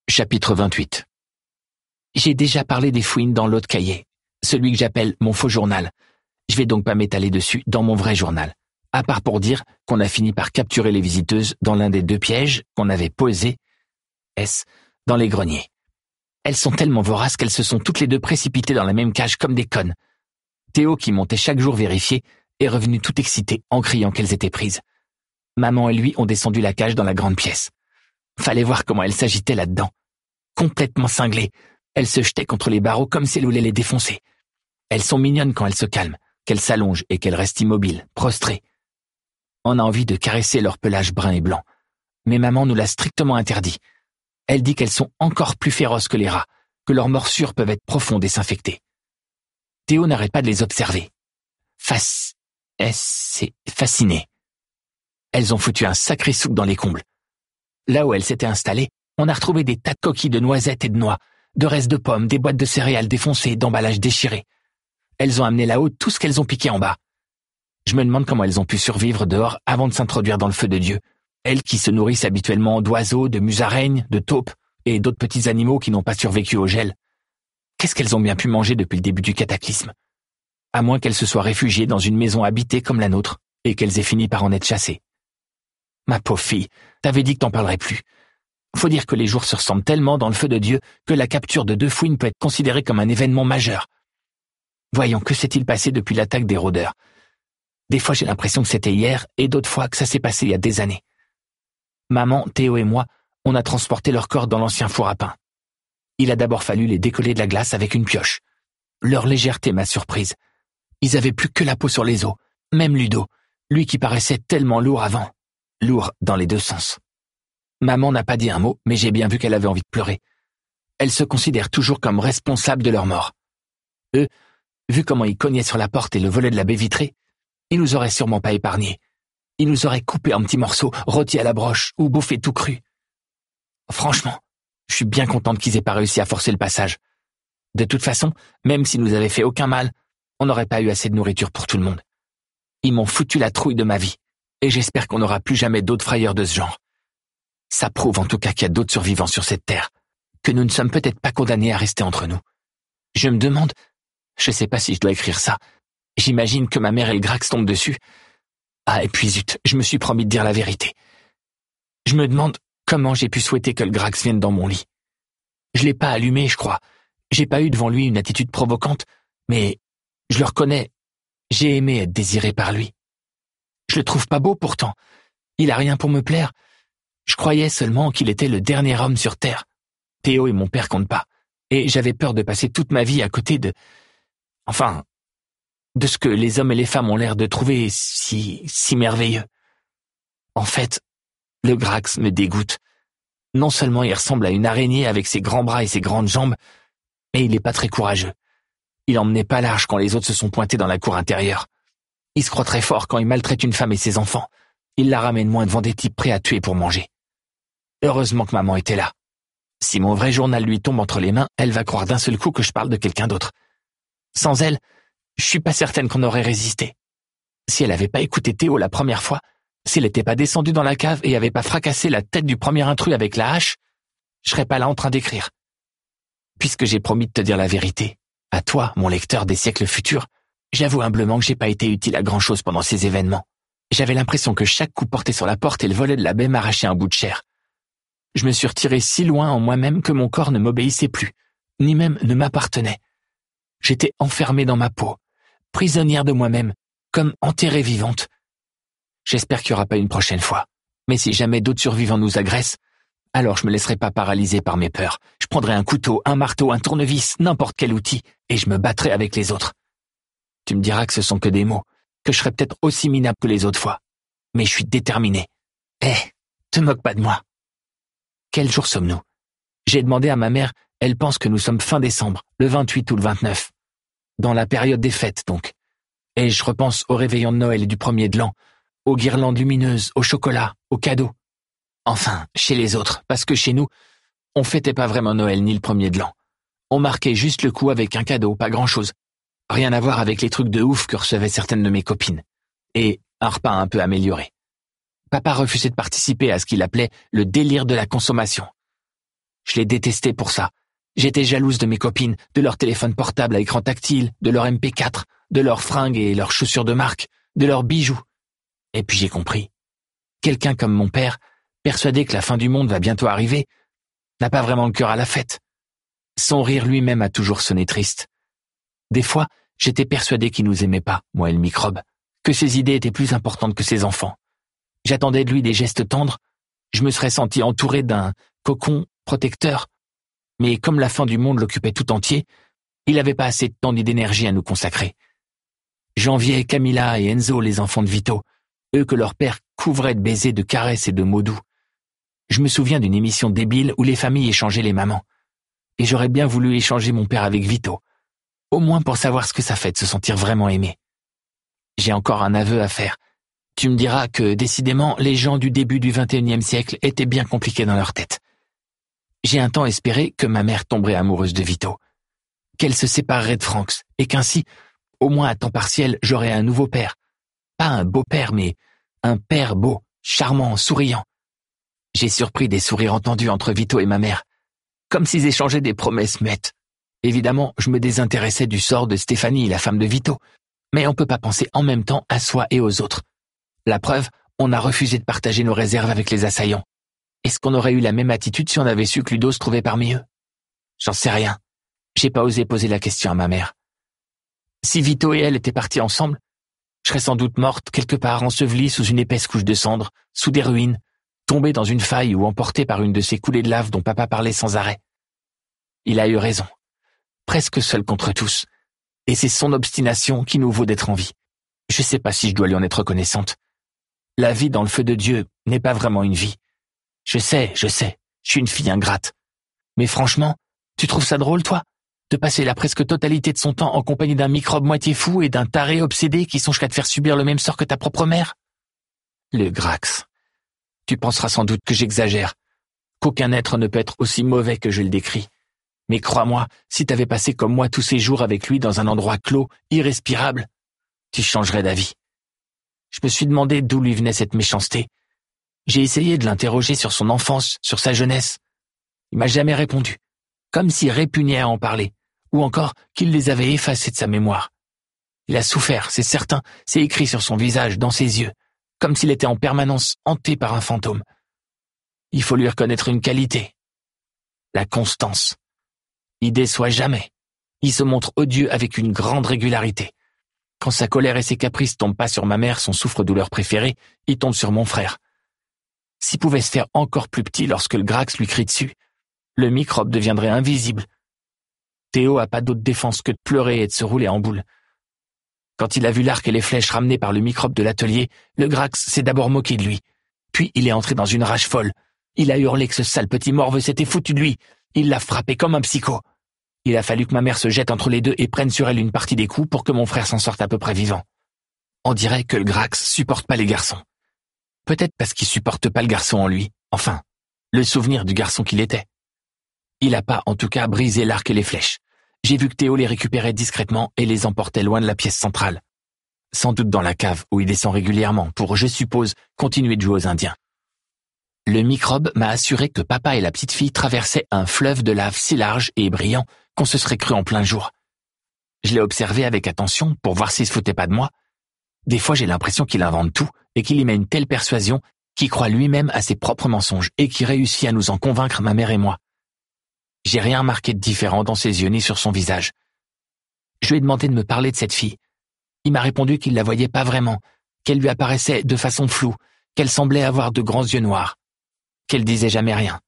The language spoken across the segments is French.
Chapitre 28. J'ai déjà parlé des fouines dans l'autre cahier, celui que j'appelle mon faux journal. Je vais donc pas m'étaler dessus dans mon vrai journal, à part pour dire qu'on a fini par capturer les visiteuses dans l'un des 2 pièges qu'on avait posés, dans les greniers. Elles sont tellement voraces qu'elles se sont toutes les 2 précipitées dans la même cage comme des connes. Théo, qui montait chaque jour vérifier, est revenu tout excité en criant qu'elles étaient prises. Maman et lui ont descendu la cage dans la grande pièce. Fallait voir comment elles s'agitaient là-dedans. Complètement cinglées, elles se jetaient contre les barreaux comme si elles voulaient les défoncer. Elles sont mignonnes quand elles se calment, qu'elles s'allongent et qu'elles restent immobiles, prostrées. On a envie de caresser leur pelage brun et blanc. Mais maman nous l'a strictement interdit. Elle dit qu'elles sont encore plus féroces que les rats, que leurs morsures peuvent être profondes et s'infecter. Théo n'arrête pas de les observer. Fasciné. Elles ont foutu un sacré souk dans les combles. Là où elles s'étaient installées, on a retrouvé des tas de coquilles de noisettes et de noix, de restes de pommes, des boîtes de céréales défoncées, d'emballages déchirés. Elles ont amené là-haut tout ce qu'elles ont piqué en bas. Je me demande comment elles ont pu survivre dehors avant de s'introduire dans le feu de Dieu. Elles qui se nourrissent habituellement d'oiseaux, de musaraignes, de taupes et d'autres petits animaux qui n'ont pas survécu au gel. Qu'est-ce qu'elles ont bien pu manger depuis le début du cataclysme? À moins qu'elles se soient réfugiées dans une maison habitée comme la nôtre et qu'elles aient fini par en être chassées. Ma pauvre fille, t'avais dit que t'en parlerais plus. Faut dire que les jours se ressemblent tellement dans le feu de Dieu que la capture de 2 fouines peut être considérée comme un événement majeur. Voyons, que s'est-il passé depuis l'attaque des rôdeurs? Des fois j'ai l'impression que c'était hier et d'autres fois que ça s'est passé il y a des années. Maman, Théo et moi, on a transporté leurs corps dans l'ancien four à pain. Il a d'abord fallu les décoller de la glace avec une pioche. Leur légèreté m'a surprise. Ils avaient plus que la peau sur les os, même Ludo, lui qui paraissait tellement lourd avant. Lourd dans les 2 sens. Maman n'a pas dit un mot, mais j'ai bien vu qu'elle avait envie de pleurer. Elle se considère toujours comme responsable de leur mort. Eux, vu comment ils cognaient sur la porte et le volet de la baie vitrée, ils nous auraient sûrement pas épargnés. Ils nous auraient coupé en petits morceaux, rôtis à la broche ou bouffés tout cru. Franchement, je suis bien contente qu'ils aient pas réussi à forcer le passage. De toute façon, même s'ils nous avaient fait aucun mal, on n'aurait pas eu assez de nourriture pour tout le monde. Ils m'ont foutu la trouille de ma vie, et j'espère qu'on n'aura plus jamais d'autres frayeurs de ce genre. Ça prouve en tout cas qu'il y a d'autres survivants sur cette terre, que nous ne sommes peut-être pas condamnés à rester entre nous. Je me demande, je sais pas si je dois écrire ça, j'imagine que ma mère et le Grax tombent dessus. Ah, et puis zut, je me suis promis de dire la vérité. Je me demande comment j'ai pu souhaiter que le Grax vienne dans mon lit. Je l'ai pas allumé, je crois. J'ai pas eu devant lui une attitude provocante, mais je le reconnais, j'ai aimé être désiré par lui. Je le trouve pas beau pourtant. Il a rien pour me plaire. Je croyais seulement qu'il était le dernier homme sur Terre. Théo et mon père comptent pas. Et j'avais peur de passer toute ma vie à côté de... Enfin, de ce que les hommes et les femmes ont l'air de trouver si merveilleux. En fait, le Grax me dégoûte. Non seulement il ressemble à une araignée avec ses grands bras et ses grandes jambes, mais il est pas très courageux. Il emmenait pas large quand les autres se sont pointés dans la cour intérieure. Il se croit très fort quand il maltraite une femme et ses enfants. Il la ramène moins devant des types prêts à tuer pour manger. Heureusement que maman était là. Si mon vrai journal lui tombe entre les mains, elle va croire d'un seul coup que je parle de quelqu'un d'autre. Sans elle, je suis pas certaine qu'on aurait résisté. Si elle avait pas écouté Théo la première fois, s'il était pas descendu dans la cave et avait pas fracassé la tête du premier intrus avec la hache, je serais pas là en train d'écrire. Puisque j'ai promis de te dire la vérité, à toi, mon lecteur des siècles futurs, j'avoue humblement que j'ai pas été utile à grand-chose pendant ces événements. J'avais l'impression que chaque coup porté sur la porte et le volet de la baie m'arrachait un bout de chair. Je me suis retiré si loin en moi-même que mon corps ne m'obéissait plus, ni même ne m'appartenait. J'étais enfermée dans ma peau, prisonnière de moi-même, comme enterrée vivante. J'espère qu'il n'y aura pas une prochaine fois. Mais si jamais d'autres survivants nous agressent, alors je me laisserai pas paralyser par mes peurs. Je prendrai un couteau, un marteau, un tournevis, n'importe quel outil, et je me battrai avec les autres. Tu me diras que ce sont que des mots, que je serai peut-être aussi minable que les autres fois. Mais je suis déterminé. Te moque pas de moi. Quel jour sommes-nous? J'ai demandé à ma mère, elle pense que nous sommes fin décembre, le 28 ou le 29. Dans la période des fêtes, donc. Et je repense au réveillon de Noël et du 1er de l'an, aux guirlandes lumineuses, au chocolat, aux cadeaux. Enfin, chez les autres, parce que chez nous, on fêtait pas vraiment Noël ni le 1er de l'an. On marquait juste le coup avec un cadeau, pas grand-chose. Rien à voir avec les trucs de ouf que recevaient certaines de mes copines. Et un repas un peu amélioré. Papa refusait de participer à ce qu'il appelait le délire de la consommation. Je les détestais pour ça. J'étais jalouse de mes copines, de leur téléphone portable à écran tactile, de leur MP4, de leurs fringues et leurs chaussures de marque, de leurs bijoux. Et puis j'ai compris. Quelqu'un comme mon père, persuadé que la fin du monde va bientôt arriver, n'a pas vraiment le cœur à la fête. Son rire lui-même a toujours sonné triste. Des fois, j'étais persuadé qu'il nous aimait pas, moi et le microbe, que ses idées étaient plus importantes que ses enfants. J'attendais de lui des gestes tendres, je me serais senti entouré d'un cocon protecteur, mais comme la fin du monde l'occupait tout entier, il n'avait pas assez de temps ni d'énergie à nous consacrer. J'enviais Camilla et Enzo, les enfants de Vito, eux que leur père couvrait de baisers, de caresses et de mots doux. Je me souviens d'une émission débile où les familles échangeaient les mamans. Et j'aurais bien voulu échanger mon père avec Vito, au moins pour savoir ce que ça fait de se sentir vraiment aimé. J'ai encore un aveu à faire. Tu me diras que, décidément, les gens du début du XXIe siècle étaient bien compliqués dans leur tête. J'ai un temps espéré que ma mère tomberait amoureuse de Vito, qu'elle se séparerait de Franks, et qu'ainsi, au moins à temps partiel, j'aurais un nouveau père. Pas un beau-père, mais un père beau, charmant, souriant. J'ai surpris des sourires entendus entre Vito et ma mère, comme s'ils échangeaient des promesses muettes. Évidemment, je me désintéressais du sort de Stéphanie, la femme de Vito, mais on peut pas penser en même temps à soi et aux autres. La preuve, on a refusé de partager nos réserves avec les assaillants. Est-ce qu'on aurait eu la même attitude si on avait su que Ludo se trouvait parmi eux? J'en sais rien. J'ai pas osé poser la question à ma mère. Si Vito et elle étaient partis ensemble, je serais sans doute morte quelque part ensevelie sous une épaisse couche de cendres, sous des ruines, tombée dans une faille ou emportée par une de ces coulées de lave dont papa parlait sans arrêt. Il a eu raison. Presque seul contre tous. Et c'est son obstination qui nous vaut d'être en vie. Je sais pas si je dois lui en être reconnaissante. La vie dans le feu de Dieu n'est pas vraiment une vie. Je sais, je suis une fille ingrate. Mais franchement, tu trouves ça drôle, toi, de passer la presque totalité de son temps en compagnie d'un microbe moitié fou et d'un taré obsédé qui songe qu'à te faire subir le même sort que ta propre mère? Le Grax. Tu penseras sans doute que j'exagère, qu'aucun être ne peut être aussi mauvais que je le décris. Mais crois-moi, si t'avais passé comme moi tous ces jours avec lui dans un endroit clos, irrespirable, tu changerais d'avis. Je me suis demandé d'où lui venait cette méchanceté. J'ai essayé de l'interroger sur son enfance, sur sa jeunesse. Il m'a jamais répondu, comme s'il répugnait à en parler, ou encore qu'il les avait effacés de sa mémoire. Il a souffert, c'est certain, c'est écrit sur son visage, dans ses yeux, comme s'il était en permanence hanté par un fantôme. Il faut lui reconnaître une qualité, la constance. Il déçoit jamais. Il se montre odieux avec une grande régularité. Quand sa colère et ses caprices tombent pas sur ma mère, son souffre-douleur préféré, il tombe sur mon frère. S'il pouvait se faire encore plus petit lorsque le Grax lui crie dessus, le microbe deviendrait invisible. Théo a pas d'autre défense que de pleurer et de se rouler en boule. Quand il a vu l'arc et les flèches ramenés par le microbe de l'atelier, le Grax s'est d'abord moqué de lui. Puis il est entré dans une rage folle. Il a hurlé que ce sale petit morveux s'était foutu de lui. Il l'a frappé comme un psycho. Il a fallu que ma mère se jette entre les deux et prenne sur elle une partie des coups pour que mon frère s'en sorte à peu près vivant. On dirait que le Grax supporte pas les garçons. Peut-être parce qu'il supporte pas le garçon en lui. Enfin, le souvenir du garçon qu'il était. Il a pas, en tout cas, brisé l'arc et les flèches. J'ai vu que Théo les récupérait discrètement et les emportait loin de la pièce centrale. Sans doute dans la cave où il descend régulièrement pour, je suppose, continuer de jouer aux Indiens. Le microbe m'a assuré que papa et la petite fille traversaient un fleuve de lave si large et brillant qu'on se serait cru en plein jour. Je l'ai observé avec attention pour voir s'il se foutait pas de moi. Des fois, j'ai l'impression qu'il invente tout et qu'il y met une telle persuasion qu'il croit lui-même à ses propres mensonges et qu'il réussit à nous en convaincre, ma mère et moi. J'ai rien remarqué de différent dans ses yeux ni sur son visage. Je lui ai demandé de me parler de cette fille. Il m'a répondu qu'il la voyait pas vraiment, qu'elle lui apparaissait de façon floue, qu'elle semblait avoir de grands yeux noirs, qu'elle disait jamais rien.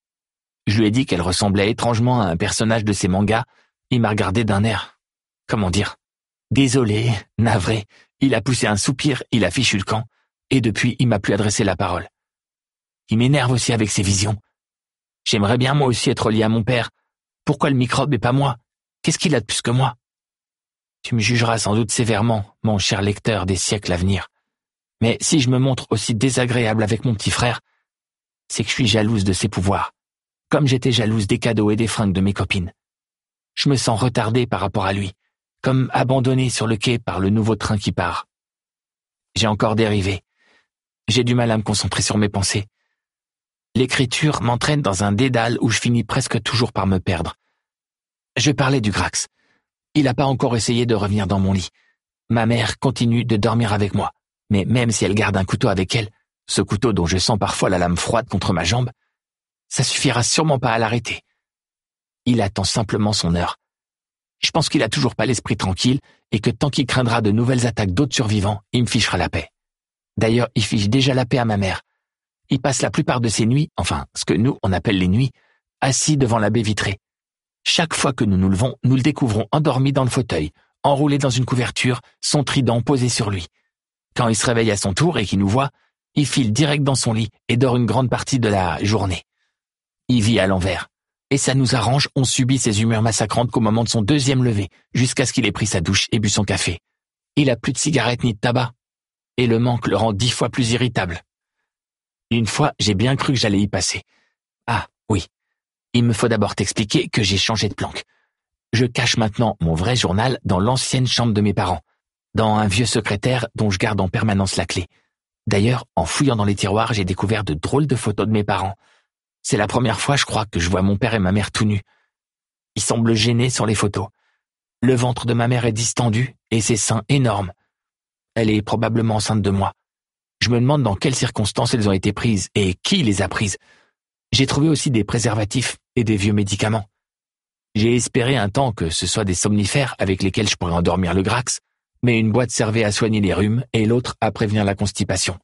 Je lui ai dit qu'elle ressemblait étrangement à un personnage de ses mangas. Il m'a regardé d'un air, comment dire, désolé, navré. Il a poussé un soupir, il a fichu le camp, et depuis il m'a plus adressé la parole. Il m'énerve aussi avec ses visions. J'aimerais bien moi aussi être lié à mon père. Pourquoi le microbe et pas moi? Qu'est-ce qu'il a de plus que moi? Tu me jugeras sans doute sévèrement, mon cher lecteur des siècles à venir. Mais si je me montre aussi désagréable avec mon petit frère, c'est que je suis jalouse de ses pouvoirs, comme j'étais jalouse des cadeaux et des fringues de mes copines. Je me sens retardée par rapport à lui, comme abandonnée sur le quai par le nouveau train qui part. J'ai encore dérivé. J'ai du mal à me concentrer sur mes pensées. L'écriture m'entraîne dans un dédale où je finis presque toujours par me perdre. Je parlais du Grax. Il n'a pas encore essayé de revenir dans mon lit. Ma mère continue de dormir avec moi, mais même si elle garde un couteau avec elle, ce couteau dont je sens parfois la lame froide contre ma jambe, ça suffira sûrement pas à l'arrêter. Il attend simplement son heure. Je pense qu'il a toujours pas l'esprit tranquille et que tant qu'il craindra de nouvelles attaques d'autres survivants, il me fichera la paix. D'ailleurs, il fiche déjà la paix à ma mère. Il passe la plupart de ses nuits, enfin, ce que nous, on appelle les nuits, assis devant la baie vitrée. Chaque fois que nous nous levons, nous le découvrons endormi dans le fauteuil, enroulé dans une couverture, son trident posé sur lui. Quand il se réveille à son tour et qu'il nous voit, il file direct dans son lit et dort une grande partie de la journée. Il vit à l'envers. Et ça nous arrange, on subit ses humeurs massacrantes qu'au moment de son deuxième lever, jusqu'à ce qu'il ait pris sa douche et bu son café. Il a plus de cigarettes ni de tabac. Et le manque le rend 10 fois plus irritable. Une fois, j'ai bien cru que j'allais y passer. Ah, oui. Il me faut d'abord t'expliquer que j'ai changé de planque. Je cache maintenant mon vrai journal dans l'ancienne chambre de mes parents, dans un vieux secrétaire dont je garde en permanence la clé. D'ailleurs, en fouillant dans les tiroirs, j'ai découvert de drôles de photos de mes parents. C'est la première fois, je crois, que je vois mon père et ma mère tout nus. Ils semblent gênés sur les photos. Le ventre de ma mère est distendu et ses seins énormes. Elle est probablement enceinte de moi. Je me demande dans quelles circonstances elles ont été prises et qui les a prises. J'ai trouvé aussi des préservatifs et des vieux médicaments. J'ai espéré un temps que ce soit des somnifères avec lesquels je pourrais endormir le Grax, mais une boîte servait à soigner les rhumes et l'autre à prévenir la constipation.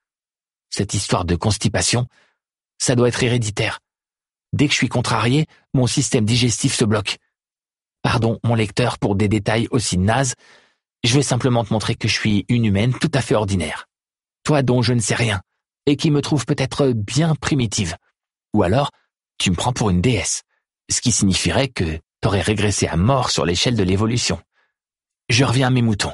Cette histoire de constipation, ça doit être héréditaire. Dès que je suis contrarié, mon système digestif se bloque. Pardon, mon lecteur, pour des détails aussi nazes, je vais simplement te montrer que je suis une humaine tout à fait ordinaire. Toi dont je ne sais rien, et qui me trouve peut-être bien primitive. Ou alors, tu me prends pour une déesse, ce qui signifierait que t'aurais régressé à mort sur l'échelle de l'évolution. Je reviens à mes moutons.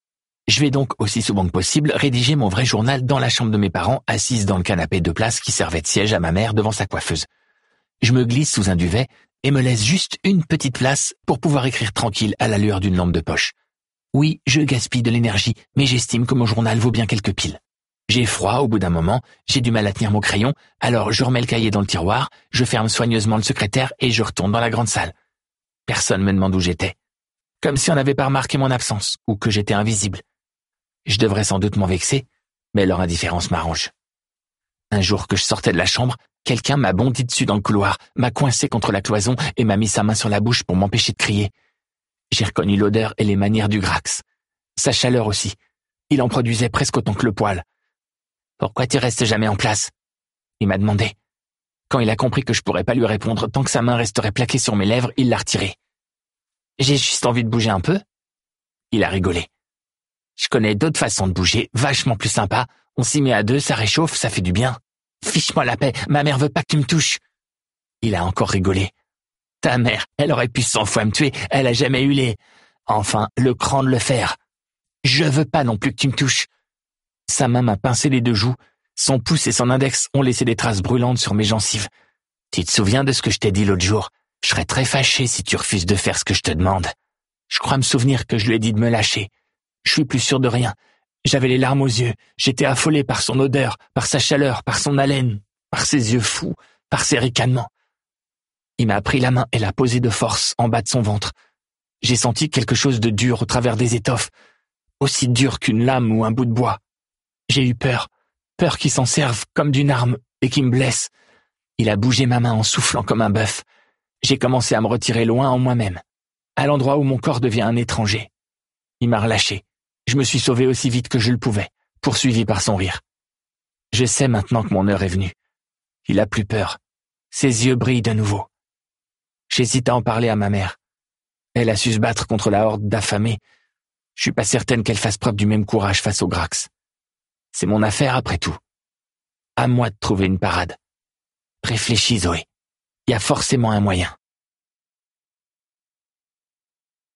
Je vais donc aussi souvent que possible rédiger mon vrai journal dans la chambre de mes parents, assise dans le canapé de place qui servait de siège à ma mère devant sa coiffeuse. Je me glisse sous un duvet et me laisse juste une petite place pour pouvoir écrire tranquille à la lueur d'une lampe de poche. Oui, je gaspille de l'énergie, mais j'estime que mon journal vaut bien quelques piles. J'ai froid au bout d'un moment, j'ai du mal à tenir mon crayon, alors je remets le cahier dans le tiroir, je ferme soigneusement le secrétaire et je retourne dans la grande salle. Personne me demande où j'étais. Comme si on n'avait pas remarqué mon absence, ou que j'étais invisible. Je devrais sans doute m'en vexer, mais leur indifférence m'arrange. Un jour que je sortais de la chambre, quelqu'un m'a bondi dessus dans le couloir, m'a coincé contre la cloison et m'a mis sa main sur la bouche pour m'empêcher de crier. J'ai reconnu l'odeur et les manières du Grax. Sa chaleur aussi. Il en produisait presque autant que le poil. « Pourquoi tu restes jamais en place ?» il m'a demandé. Quand il a compris que je pourrais pas lui répondre tant que sa main resterait plaquée sur mes lèvres, il l'a retirée. « J'ai juste envie de bouger un peu. » Il a rigolé. « Je connais d'autres façons de bouger, vachement plus sympa. On s'y met à deux, ça réchauffe, ça fait du bien. Fiche-moi la paix, ma mère veut pas que tu me touches. » Il a encore rigolé. « Ta mère, elle aurait pu 100 fois me tuer, elle a jamais eu le cran de le faire. Je veux pas non plus que tu me touches. » Sa main m'a pincé les deux joues. Son pouce et son index ont laissé des traces brûlantes sur mes gencives. « Tu te souviens de ce que je t'ai dit l'autre jour? Je serais très fâché si tu refuses de faire ce que je te demande. » Je crois me souvenir que je lui ai dit de me lâcher. Je suis plus sûr de rien. J'avais les larmes aux yeux. J'étais affolé par son odeur, par sa chaleur, par son haleine, par ses yeux fous, par ses ricanements. Il m'a pris la main et l'a posée de force en bas de son ventre. J'ai senti quelque chose de dur au travers des étoffes, aussi dur qu'une lame ou un bout de bois. J'ai eu peur qu'il s'en serve comme d'une arme et qu'il me blesse. Il a bougé ma main en soufflant comme un bœuf. J'ai commencé à me retirer loin en moi-même, à l'endroit où mon corps devient un étranger. Il m'a relâché. Je me suis sauvé aussi vite que je le pouvais, poursuivi par son rire. Je sais maintenant que mon heure est venue. Il a plus peur. Ses yeux brillent de nouveau. J'hésite à en parler à ma mère. Elle a su se battre contre la horde d'affamés. Je suis pas certaine qu'elle fasse preuve du même courage face au Grax. C'est mon affaire après tout. À moi de trouver une parade. Réfléchis, Zoé. Il y a forcément un moyen.